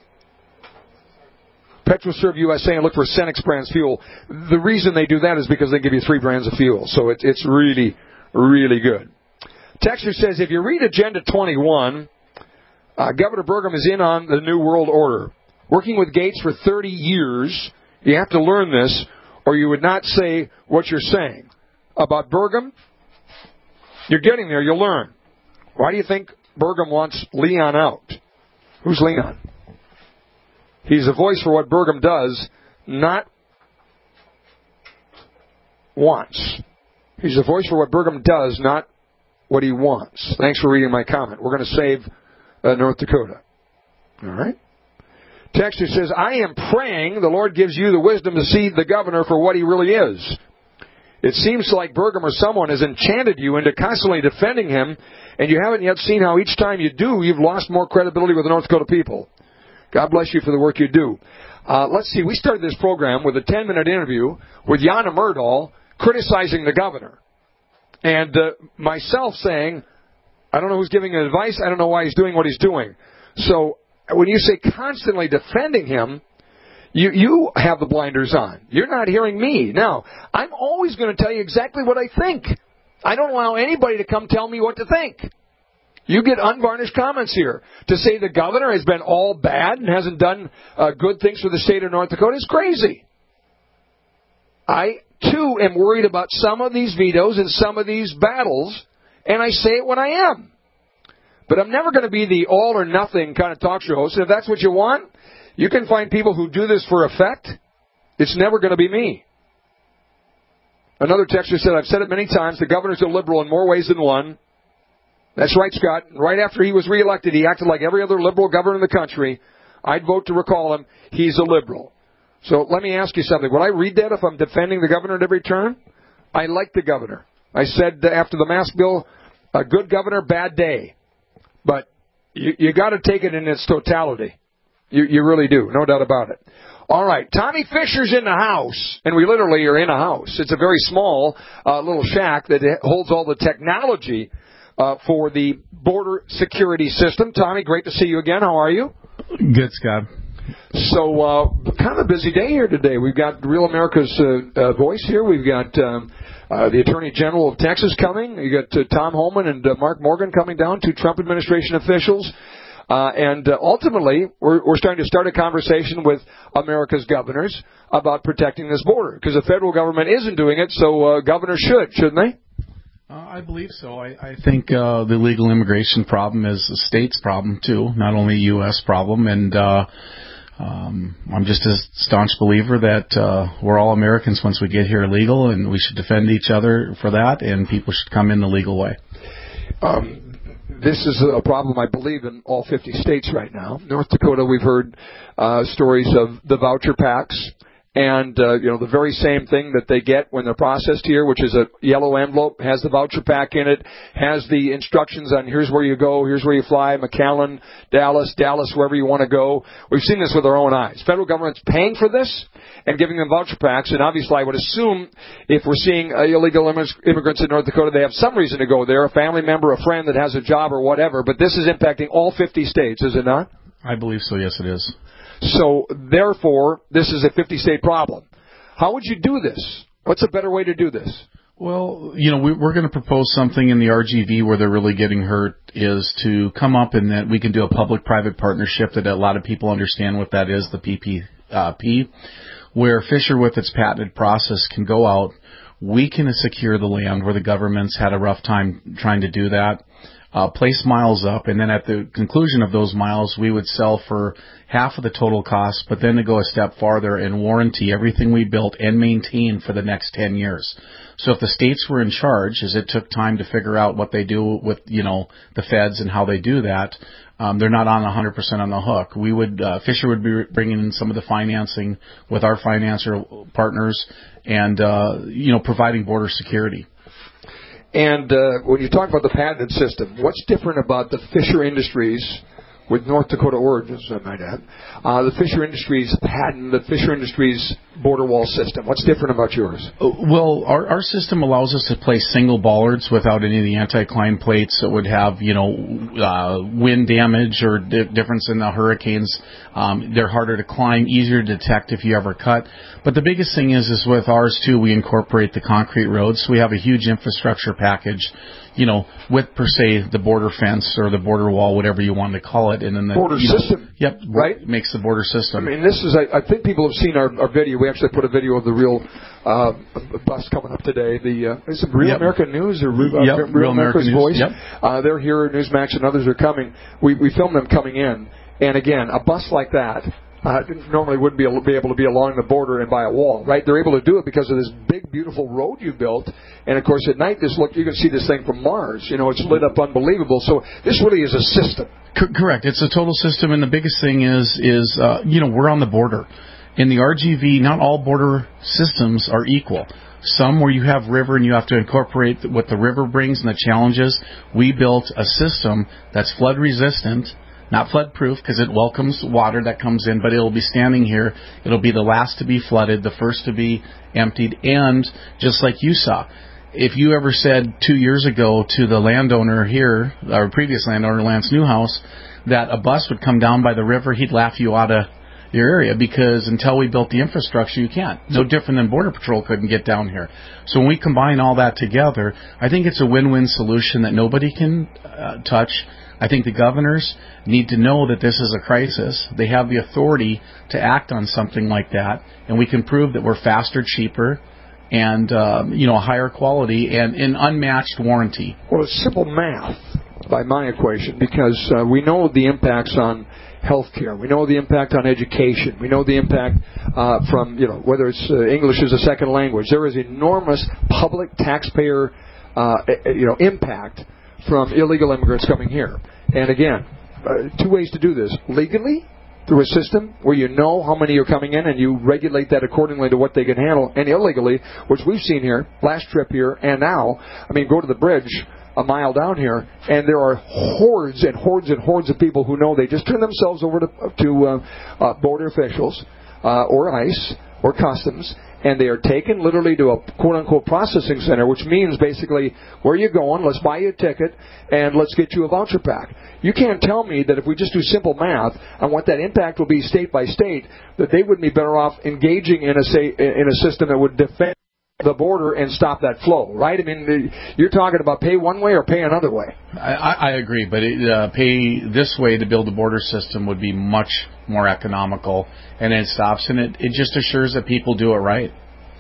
PetroServe U S A and look for Cenex Brands Fuel. The reason they do that is because they give you three brands of fuel. So it, it's really, really good. Texter says, if you read Agenda twenty-one, uh, Governor Burgum is in on the New World Order. Working with Gates for thirty years, you have to learn this, or you would not say what you're saying. About Burgum, you're getting there, you'll learn. Why do you think Burgum wants Leon out? Who's Leon? He's a voice for what Burgum does, not wants. He's a voice for what Burgum does, not what he wants. Thanks for reading my comment. We're going to save uh, North Dakota. All right? Texter says, I am praying the Lord gives you the wisdom to see the governor for what he really is. It seems like Burgum or someone has enchanted you into constantly defending him, and you haven't yet seen how each time you do, you've lost more credibility with the North Dakota people. God bless you for the work you do. Uh, let's see, we started this program with a ten-minute interview with Jana Myrdal criticizing the governor. And uh, myself saying, I don't know who's giving advice, I don't know why he's doing what he's doing. So when you say constantly defending him, you, you have the blinders on. You're not hearing me. Now, I'm always going to tell you exactly what I think. I don't allow anybody to come tell me what to think. You get unvarnished comments here. To say the governor has been all bad and hasn't done uh, good things for the state of North Dakota is crazy. I, too, am worried about some of these vetoes and some of these battles, and I say it when I am. But I'm never going to be the all-or-nothing kind of talk show host. And if that's what you want, you can find people who do this for effect. It's never going to be me. Another texter said, I've said it many times, the governor's a liberal in more ways than one. That's right, Scott. Right after he was reelected, he acted like every other liberal governor in the country. I'd vote to recall him. He's a liberal. So let me ask you something. Would I read that if I'm defending the governor at every turn? I like the governor. I said after the mask bill, a good governor, bad day. But you, you got to take it in its totality. You, you really do, no doubt about it. All right, Tommy Fisher's in the house, and we literally are in a house. It's a very small uh, little shack that holds all the technology uh, for the border security system. Tommy, great to see you again. How are you? Good, Scott. So, uh, kind of a busy day here today. We've got Real America's uh, uh, Voice here. We've got um, uh, the Attorney General of Texas coming. You got uh, Tom Homan and uh, Mark Morgan coming down, two Trump administration officials. Uh, and uh, ultimately, we're, we're starting to start a conversation with America's governors about protecting this border. Because the federal government isn't doing it, so uh, governors should, shouldn't they? Uh, I believe so. I, I think uh, the illegal immigration problem is a state's problem, too, not only a U S problem. And uh, um, I'm just a staunch believer that uh, we're all Americans once we get here legal, and we should defend each other for that, and people should come in the legal way. Um This is a problem, I believe, in all fifty states right now. North Dakota, we've heard uh, stories of the voucher packs and, uh, you know, the very same thing that they get when they're processed here, which is a yellow envelope, has the voucher pack in it, has the instructions on here's where you go, here's where you fly, McAllen, Dallas, Dallas, wherever you want to go. We've seen this with our own eyes. Federal government's paying for this and giving them voucher packs, and obviously I would assume if we're seeing uh, illegal immigrants in North Dakota, they have some reason to go there, a family member, a friend that has a job or whatever, but this is impacting all fifty states, is it not? I believe so, yes it is. So, therefore, this is a fifty-state problem. How would you do this? What's a better way to do this? Well, you know, we, we're going to propose something in the R G V where they're really getting hurt is to come up and that we can do a public-private partnership that a lot of people understand what that is, the P P P, where Fisher, with its patented process, can go out. We can secure the land where the government's had a rough time trying to do that. Uh, place miles up, and then at the conclusion of those miles, we would sell for half of the total cost, but then to go a step farther and warranty everything we built and maintain for the next ten years. So if the states were in charge, as it took time to figure out what they do with, you know, the feds and how they do that, um, they're not on one hundred percent on the hook. We would, uh, Fisher would be bringing in some of the financing with our financier partners and, uh, you know, providing border security. And uh, when you talk about the patented system, what's different about the Fisher Industries, with North Dakota origins, I might add. Uh, the Fisher Industries patent, the Fisher Industries border wall system. What's different about yours? Well, our, our system allows us to place single bollards without any of the anticline plates that would have, you know, uh, wind damage or di- difference in the hurricanes. Um, they're harder to climb, easier to detect if you ever cut. But the biggest thing is, is with ours too, we incorporate the concrete roads. So we have a huge infrastructure package, you know, with per se the border fence or the border wall, whatever you want to call it, and then the border you know, system. Yep, right. Makes the border system. I mean, this is. I, I think people have seen our, our video. We actually put a video of the real uh, bus coming up today. The uh, is it Real yep. American News or Real, yep. uh, Real, Real America's American Voice? Yep. Uh, they're here. Newsmax and others are coming. We we filmed them coming in, and again, a bus like that. Uh, normally wouldn't be able, be able to be along the border and by a wall, right? They're able to do it because of this big, beautiful road you built. And, of course, at night, this look you can see this thing from Mars. You know, it's lit up unbelievable. So this really is a system. C- correct. It's a total system. And the biggest thing is, is uh, you know, we're on the border. In the R G V, not all border systems are equal. Some where you have river and you have to incorporate what the river brings and the challenges. We built a system that's flood resistant. Not flood-proof because it welcomes water that comes in, but it'll be standing here. It'll be the last to be flooded, the first to be emptied, and just like you saw, if you ever said two years ago to the landowner here, our previous landowner, Lance Newhouse, that a bus would come down by the river, he'd laugh you out of your area because until we built the infrastructure, you can't. No different than Border Patrol couldn't get down here. So when we combine all that together, I think it's a win-win solution that nobody can uh, touch. I think the governors need to know that this is a crisis. They have the authority to act on something like that, and we can prove that we're faster, cheaper, and um, you know, higher quality and an unmatched warranty. Well, it's simple math by my equation because uh, we know the impacts on healthcare. We know the impact on education. We know the impact uh, from, you know, whether it's uh, English as a second language. There is enormous public taxpayer, uh, you know, impact from illegal immigrants coming here. And again, uh, two ways to do this. Legally, through a system where you know how many are coming in and you regulate that accordingly to what they can handle. And illegally, which we've seen here, last trip here and now, I mean, go to the bridge a mile down here, and there are hordes and hordes and hordes of people who know they just turn themselves over to, to uh, uh, border officials uh, or ICE or customs, and they are taken literally to a quote-unquote processing center, which means basically, where are you going? Let's buy you a ticket, and let's get you a voucher pack. You can't tell me that if we just do simple math on what that impact will be state by state, that they would be better off engaging in a, say, in a system that would defend the border and stop that flow, right? I mean, you're talking about pay one way or pay another way. I, I agree, but it, uh, pay this way to build a border system would be much more economical, and it stops, and it, it just assures that people do it right.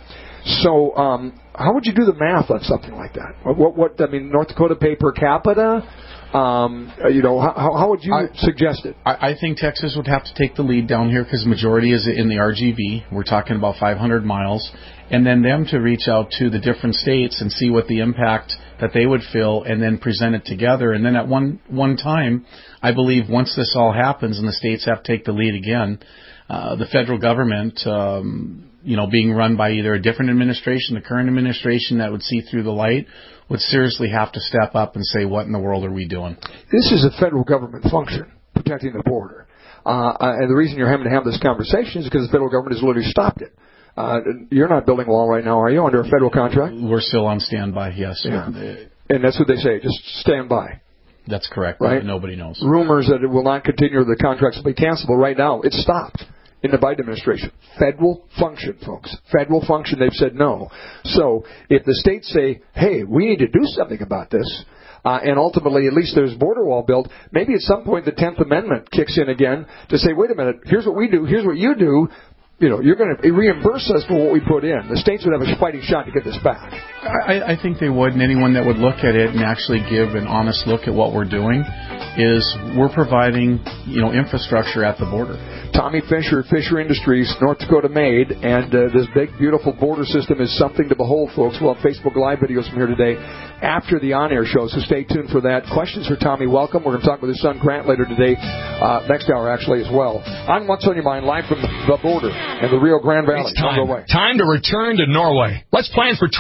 So, um, how would you do the math on something like that? What, what I mean, North Dakota pay per capita? Um, you know, how, how would you I, suggest it? I, I think Texas would have to take the lead down here because the majority is in the R G V. We're talking about five hundred miles. And then them to reach out to the different states and see what the impact that they would feel and then present it together. And then at one one time, I believe once this all happens and the states have to take the lead again, uh, the federal government, um, you know, being run by either a different administration, the current administration that would see through the light, would seriously have to step up and say, what in the world are we doing? This is a federal government function, protecting the border. Uh, and the reason you're having to have this conversation is because the federal government has literally stopped it. Uh, you're not building a wall right now, are you, under a federal contract? We're still on standby, yes. Yeah. And that's what they say, just stand by. That's correct. Right? Nobody knows. Rumors that it will not continue, the contracts will be cancelable. Right now, it's stopped in the Biden administration. Federal function, folks. Federal function, they've said no. So if the states say, hey, we need to do something about this, uh, and ultimately at least there's border wall built, maybe at some point the tenth Amendment kicks in again to say, wait a minute, here's what we do, here's what you do. You know, you're going to reimburse us for what we put in. The states would have a fighting shot to get this back. I, I think they would, and anyone that would look at it and actually give an honest look at what we're doing is we're providing, you know, infrastructure at the border. Tommy Fisher, Fisher Industries, North Dakota made, and uh, this big, beautiful border system is something to behold, folks. We'll have Facebook Live videos from here today after the on-air show, so stay tuned for that. Questions for Tommy, welcome. We're going to talk with his son, Grant, later today, uh, next hour, actually, as well. On What's on Your Mind, live from the border and the Rio Grande Valley. It's time. Time to return to Norway. Let's plan for twenty twenty.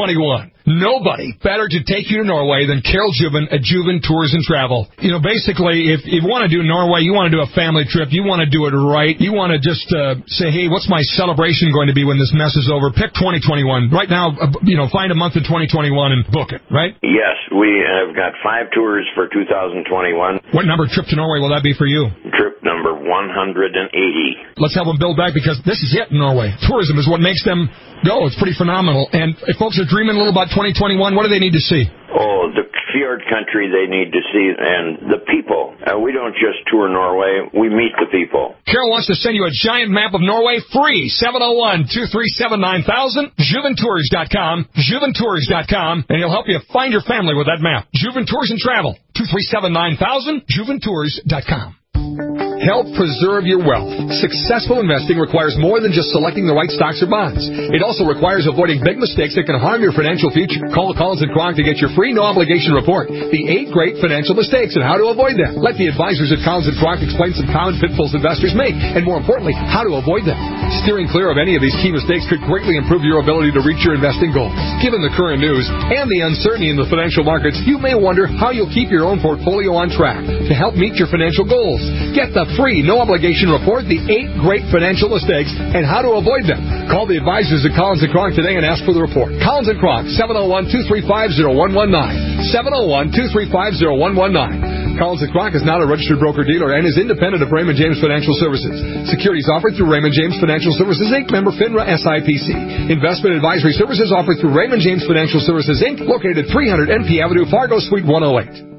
twenty-one. Nobody better to take you to Norway than Carol Juven at Juven Tours and Travel. You know, basically, if you want to do Norway, you want to do a family trip, you want to do it right, you want to just uh, say, hey, what's my celebration going to be when this mess is over? Pick twenty twenty-one. Right now, uh, you know, find a month in twenty twenty-one and book it, right? Yes, we have got five tours for two thousand twenty-one. What number trip to Norway will that be for you? Trip number one hundred eighty. Let's help them build back, because this is it in Norway. Tourism is what makes them go. It's pretty phenomenal. And if folks are dreaming a little about twenty twenty-one, what do they need to see? Oh, the fjord country they need to see, and the people. Uh, we don't just tour Norway, we meet the people. Carol wants to send you a giant map of Norway free. seven oh one, two three seven, nine thousand, juven tours dot com, juven tours dot com, and he'll help you find your family with that map. Juven Tours and Travel, two three seven, nine thousand, juven tours dot com. Help preserve your wealth. Successful investing requires more than just selecting the right stocks or bonds. It also requires avoiding big mistakes that can harm your financial future. Call Collins and Kronk to get your free no-obligation report, The Eight Great Financial Mistakes and How to Avoid Them. Let the advisors at Collins and Kronk explain some common pitfalls investors make, and more importantly, how to avoid them. Steering clear of any of these key mistakes could greatly improve your ability to reach your investing goals. Given the current news and the uncertainty in the financial markets, you may wonder how you'll keep your own portfolio on track to help meet your financial goals. Get the free no-obligation report, The Eight Great Financial Mistakes and How to Avoid Them. Call the advisors at Collins and Kronk today and ask for the report. Collins and Kronk, seven oh one, two three five, oh one one nine. seven oh one, two three five, oh one one nine. Collins and Kronk is not a registered broker-dealer and is independent of Raymond James Financial Services. Securities offered through Raymond James Financial Services, Incorporated. Member FINRA S I P C. Investment advisory services offered through Raymond James Financial Services, Incorporated. Located at three hundred N P Avenue, Fargo, Suite one oh eight.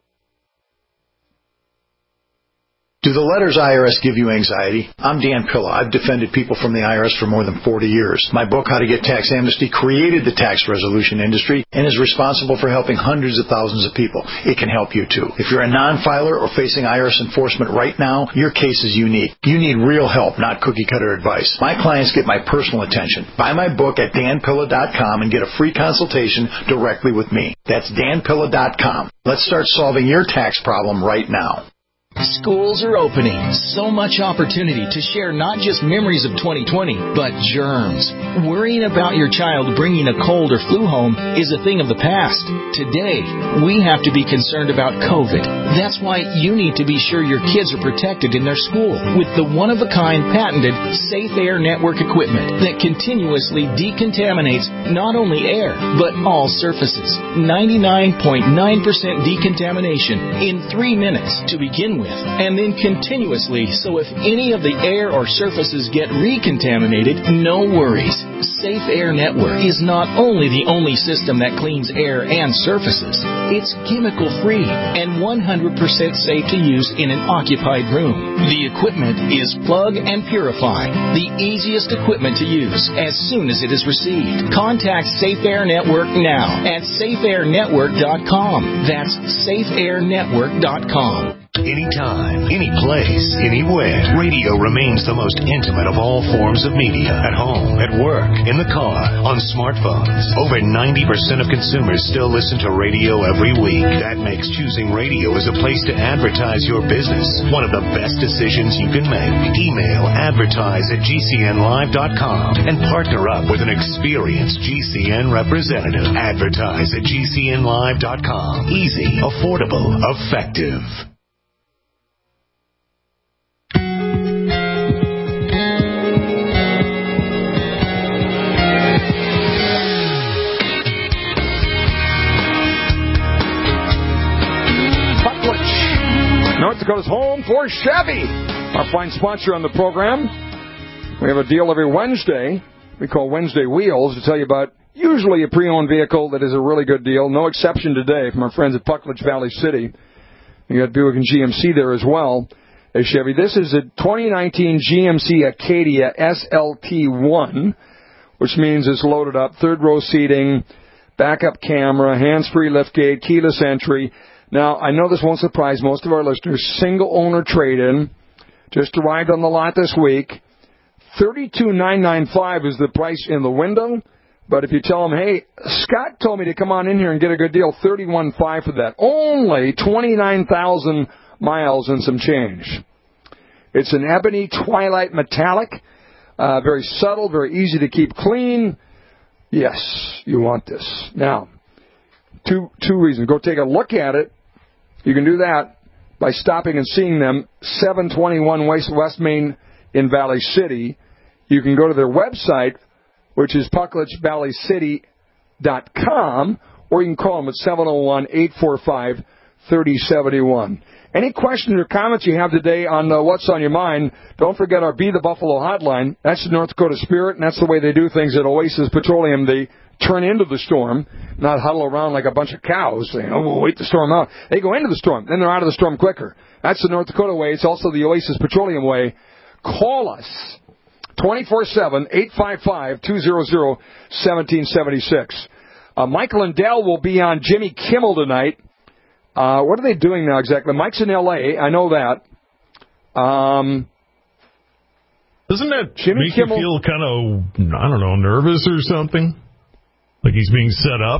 Do the letters I R S give you anxiety? I'm Dan Pilla. I've defended people from the I R S for more than forty years. My book, How to Get Tax Amnesty, created the tax resolution industry and is responsible for helping hundreds of thousands of people. It can help you, too. If you're a non-filer or facing I R S enforcement right now, your case is unique. You need real help, not cookie-cutter advice. My clients get my personal attention. Buy my book at dan pilla dot com and get a free consultation directly with me. That's dan pilla dot com. Let's start solving your tax problem right now. Schools are opening. So much opportunity to share not just memories of twenty twenty, but germs. Worrying about your child bringing a cold or flu home is a thing of the past. Today, we have to be concerned about COVID. That's why you need to be sure your kids are protected in their school with the one-of-a-kind patented Safe Air Network equipment that continuously decontaminates not only air, but all surfaces. ninety-nine point nine percent decontamination in three minutes to begin with, and then continuously, so if any of the air or surfaces get recontaminated, no worries. Safe Air Network is not only the only system that cleans air and surfaces, it's chemical-free and one hundred percent safe to use in an occupied room. The equipment is plug and purify, the easiest equipment to use as soon as it is received. Contact Safe Air Network now at safe air network dot com. That's safe air network dot com. Anytime, any place, anywhere, radio remains the most intimate of all forms of media. At home, at work, in the car, on smartphones. Over ninety percent of consumers still listen to radio every week. That makes choosing radio as a place to advertise your business one of the best decisions you can make. Email advertise at g c n live dot com and partner up with an experienced G C N representative. Advertise at g c n live dot com. Easy, affordable, effective. North Dakota's home for Chevy, our fine sponsor on the program. We have a deal every Wednesday we call Wednesday Wheels to tell you about usually a pre-owned vehicle that is a really good deal. No exception today from our friends at Puckledge Valley City. You got Buick and G M C there as well as Chevy. This is a twenty nineteen G M C Acadia S L T one, which means it's loaded up, third row seating, backup camera, hands-free liftgate, keyless entry. Now, I know this won't surprise most of our listeners. Single-owner trade-in just arrived on the lot this week. thirty-two thousand nine hundred ninety-five dollars is the price in the window. But if you tell them, hey, Scott told me to come on in here and get a good deal, thirty-one thousand five hundred for that. Only twenty-nine thousand miles and some change. It's an ebony twilight metallic. Uh, very subtle, very easy to keep clean. Yes, you want this. Now, two two reasons. Go take a look at it. You can do that by stopping and seeing them, seven twenty-one West, West Main in Valley City. You can go to their website, which is puckledge valley city dot com, or you can call them at seven oh one, eight four five, three oh seven one. Any questions or comments you have today on uh, what's on your mind, don't forget our Be the Buffalo hotline. That's the North Dakota spirit, and that's the way they do things at Oasis Petroleum. They turn into the storm, not huddle around like a bunch of cows saying, oh, we'll wait the storm out. They go into the storm, then they're out of the storm quicker. That's the North Dakota way. It's also the Oasis Petroleum way. Call us, twenty-four seven, eight five five, two hundred, one seven seven six. Uh, Mike Lindell will be on Jimmy Kimmel tonight. Uh, what are they doing now exactly? Mike's in L A. I know that. Um, Doesn't that Jimmy make Kimmel, you feel kind of, I don't know, nervous or something? Like he's being set up?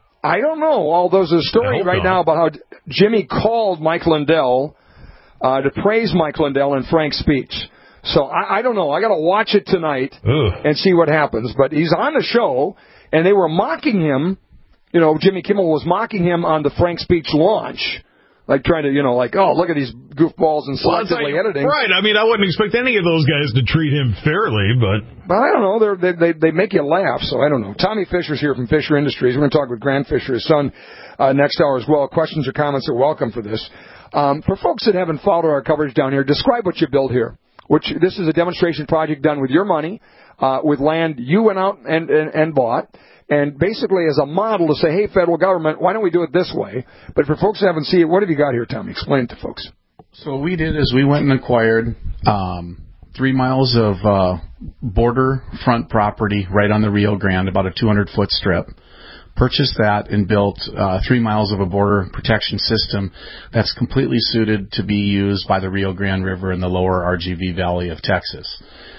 I don't know. Well, there's a story right not. now about how Jimmy called Mike Lindell uh, to praise Mike Lindell in Frank's speech. So I, I don't know. I got to watch it tonight Ugh. and see what happens. But he's on the show, and they were mocking him. You know, Jimmy Kimmel was mocking him on the Frank speech launch, like trying to, you know, like, oh, look at these goofballs and Well, selectively like, editing. right. I mean, I wouldn't expect any of those guys to treat him fairly, but... But I don't know. They're, they they they make you laugh, so I don't know. Tommy Fisher's here from Fisher Industries. We're going to talk with Grant Fisher, his son, uh, next hour as well. Questions or comments are welcome for this. Um, for folks that haven't followed our coverage down here, describe what you build here. Which this is a demonstration project done with your money, uh, with land you went out and, and, and bought. And basically as a model to say, hey, federal government, why don't we do it this way? But for folks that haven't seen it, what have you got here, Tommy? Explain it to folks. So what we did is we went and acquired um, three miles of uh, border front property right on the Rio Grande, about a two hundred foot strip. Purchased that and built uh, three miles of a border protection system that's completely suited to be used by the Rio Grande River in the lower R G V Valley of Texas.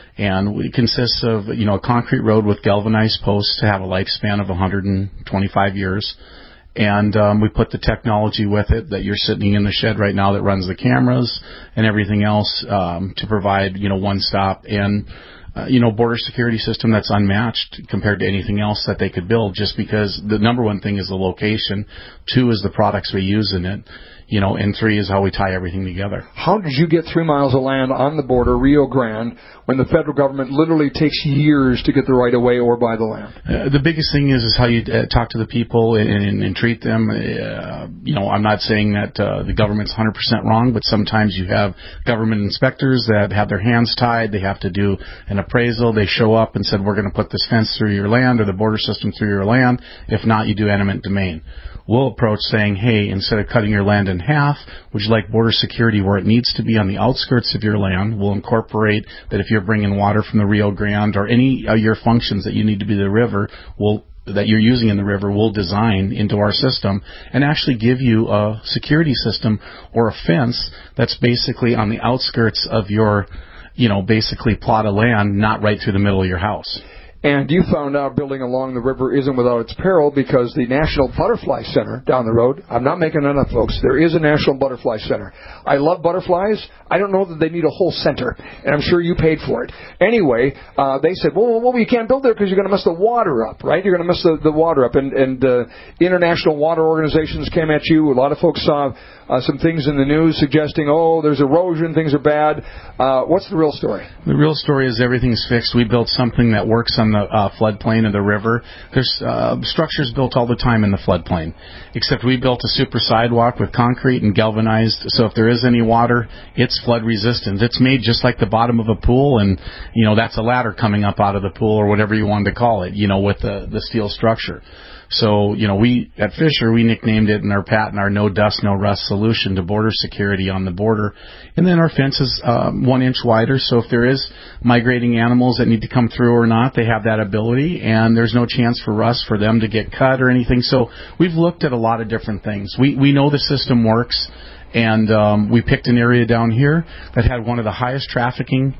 And it consists of, you know, a concrete road with galvanized posts to have a lifespan of one hundred twenty-five years. And um, we put the technology with it that you're sitting in the shed right now that runs the cameras and everything else um, to provide, you know, one-stop and, uh, you know, border security system that's unmatched compared to anything else that they could build, just because the number one thing is the location, two is the products we use in it, you know, and three is how we tie everything together. How did you get three miles of land on the border, Rio Grande, when the federal government literally takes years to get the right of way or buy the land? Uh, the biggest thing is is how you uh, talk to the people and, and, and treat them. Uh, you know, I'm not saying that uh, the government's one hundred percent wrong, but sometimes you have government inspectors that have their hands tied. They have to do an appraisal. They show up and said, we're going to put this fence through your land or the border system through your land. If not, you do eminent domain. We'll approach saying, hey, instead of cutting your land in half, would you like border security where it needs to be on the outskirts of your land? We'll incorporate that if you're bringing water from the Rio Grande or any of your functions that you need to be the river, we'll that you're using in the river, we'll design into our system and actually give you a security system or a fence that's basically on the outskirts of your, you know, basically plot of land, not right through the middle of your house. And you found out building along the river isn't without its peril, because the National Butterfly Center down the road, I'm not making that up, folks, there is a National Butterfly Center. I love butterflies. I don't know that they need a whole center, and I'm sure you paid for it. Anyway, uh, they said, well, well, you can't build there because you're going to mess the water up, right? You're going to mess the, the water up. And, and uh, international water organizations came at you. A lot of folks saw uh, some things in the news suggesting, oh, there's erosion, things are bad. Uh, what's the real story? The real story is everything's fixed. We built something that works on the uh, floodplain of the river. There's uh, structures built all the time in the floodplain, except we built a super sidewalk with concrete and galvanized, so if there is any water, it's flood resistant. It's made just like the bottom of a pool, and, you know, that's a ladder coming up out of the pool or whatever you wanted to call it, you know, with the, the steel structure. So, you know, we, at Fisher, we nicknamed it in our patent our no dust, no rust solution to border security on the border. And then our fence is um, one inch wider, so if there is migrating animals that need to come through or not, they have that ability, and there's no chance for rust for them to get cut or anything. So we've looked at a lot of different things. We, we know the system works, and um, we picked an area down here that had one of the highest trafficking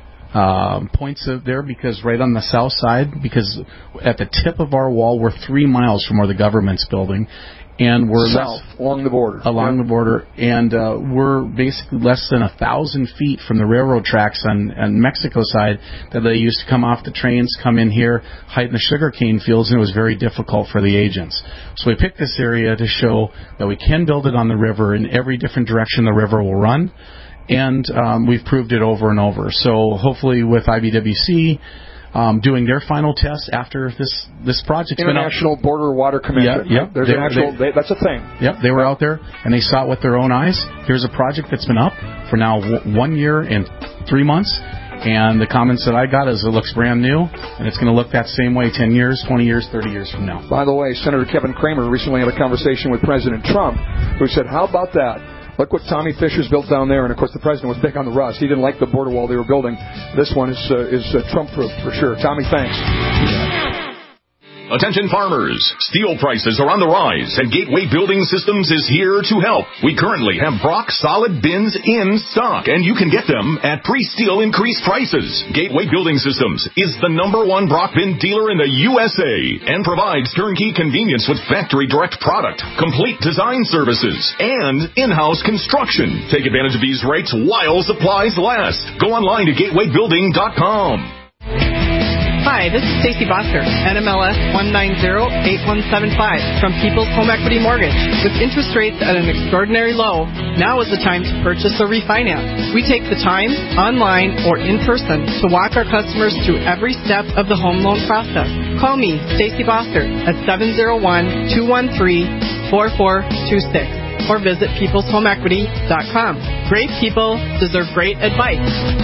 Uh, points of there, because right on the south side, because at the tip of our wall, we're three miles from where the government's building, and we're south less, along the border. Along yeah. the border, and uh, we're basically less than a thousand feet from the railroad tracks on, on Mexico side that they used to come off the trains, come in here, hide in the sugarcane fields, and it was very difficult for the agents. So we picked this area to show that we can build it on the river in every different direction the river will run, and um, we've proved it over and over. So hopefully with I B W C Um, doing their final tests after this this project's been out. International Border Water Commission. Yeah, yeah. There's they, an actual, they, they, that's a thing. Yep, they were out there, and they saw it with their own eyes. Here's a project that's been up for now w- one year and three months, and the comments that I got is it looks brand new, and it's going to look that same way ten years, twenty years, thirty years from now. By the way, Senator Kevin Cramer recently had a conversation with President Trump, who said, how about that? Look what Tommy Fisher's built down there, and of course the president was big on the rust. He didn't like the border wall they were building. This one is uh, is uh, Trump-proof for sure. Tommy, thanks. Attention farmers, steel prices are on the rise and Gateway Building Systems is here to help. We currently have Brock solid bins in stock and you can get them at pre-steel increased prices. Gateway Building Systems is the number one Brock bin dealer in the U S A and provides turnkey convenience with factory direct product, complete design services, and in-house construction. Take advantage of these rates while supplies last. Go online to gateway building dot com. Hi, this is Stacey Boster, N M L S one nine zero eight one seven five from People's Home Equity Mortgage. With interest rates at an extraordinary low, now is the time to purchase or refinance. We take the time, online or in person, to walk our customers through every step of the home loan process. Call me, Stacey Boster, at seven zero one, two one three, four four two six or visit peoples home equity dot com. Great people deserve great advice.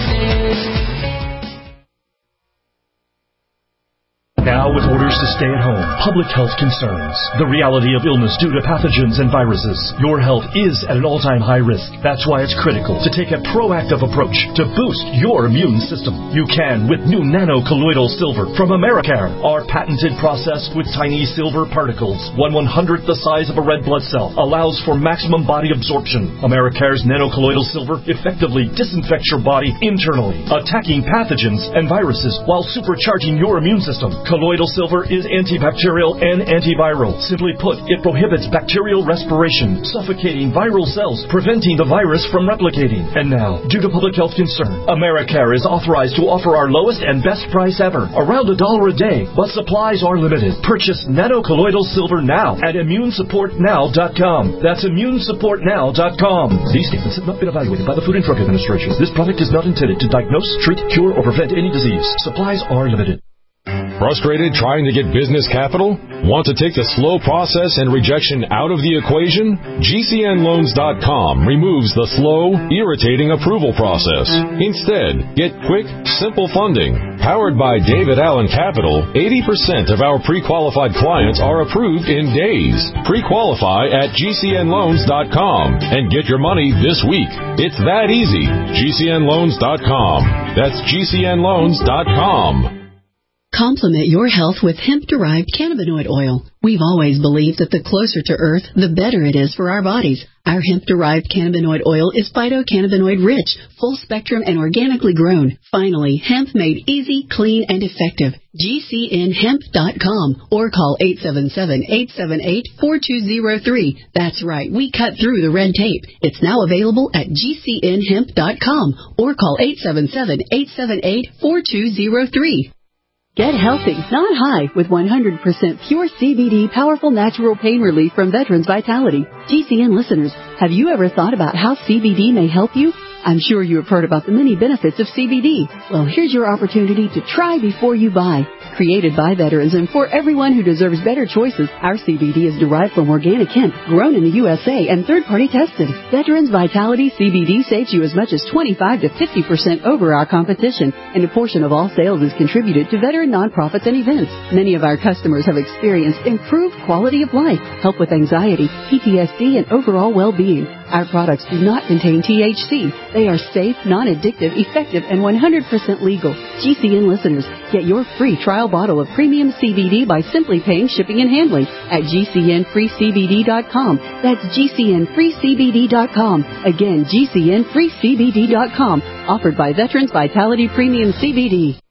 Now, with orders to stay at home, public health concerns, the reality of illness due to pathogens and viruses, your health is at an all-time high risk. That's why it's critical to take a proactive approach to boost your immune system. You can with new nano-colloidal silver from Americare. Our patented process with tiny silver particles, one one-hundredth the size of a red blood cell, allows for maximum body absorption. Americare's nano-colloidal silver effectively disinfects your body internally, attacking pathogens and viruses while supercharging your immune system. Colloidal silver is antibacterial and antiviral. Simply put, it prohibits bacterial respiration, suffocating viral cells, preventing the virus from replicating. And now, due to public health concern, Americare is authorized to offer our lowest and best price ever, around a dollar a day, but supplies are limited. Purchase nano-colloidal silver now at immune support now dot com. That's immune support now dot com. These statements have not been evaluated by the Food and Drug Administration. This product is not intended to diagnose, treat, cure, or prevent any disease. Supplies are limited. Frustrated trying to get business capital? Want to take the slow process and rejection out of the equation? G C N loans dot com removes the slow, irritating approval process. Instead, get quick, simple funding. Powered by David Allen Capital, eighty percent of our pre-qualified clients are approved in days. Pre-qualify at G C N loans dot com and get your money this week. It's that easy. G C N loans dot com. That's G C N loans dot com. Complement your health with hemp-derived cannabinoid oil. We've always believed that the closer to Earth, the better it is for our bodies. Our hemp-derived cannabinoid oil is phytocannabinoid-rich, full-spectrum, and organically grown. Finally, hemp made easy, clean, and effective. G C N hemp dot com or call eight seven seven, eight seven eight, four two zero three. That's right, we cut through the red tape. It's now available at G C N hemp dot com or call eight seven seven, eight seven eight, four two zero three. Get healthy, not high, with one hundred percent pure C B D powerful natural pain relief from Veterans Vitality. G C N listeners, have you ever thought about how C B D may help you? I'm sure you have heard about the many benefits of C B D. Well, here's your opportunity to try before you buy. Created by veterans and for everyone who deserves better choices, our C B D is derived from organic hemp, grown in the U S A and third-party tested. Veterans Vitality C B D saves you as much as twenty-five to fifty percent over our competition, and a portion of all sales is contributed to veteran nonprofits and events. Many of our customers have experienced improved quality of life, help with anxiety, P T S D, and overall well-being. Our products do not contain T H C. They are safe, non-addictive, effective, and one hundred percent legal. G C N listeners, get your free trial bottle of premium C B D by simply paying shipping and handling at G C N free C B D dot com. That's G C N free C B D dot com. Again, G C N free C B D dot com. Offered by Veterans Vitality Premium C B D.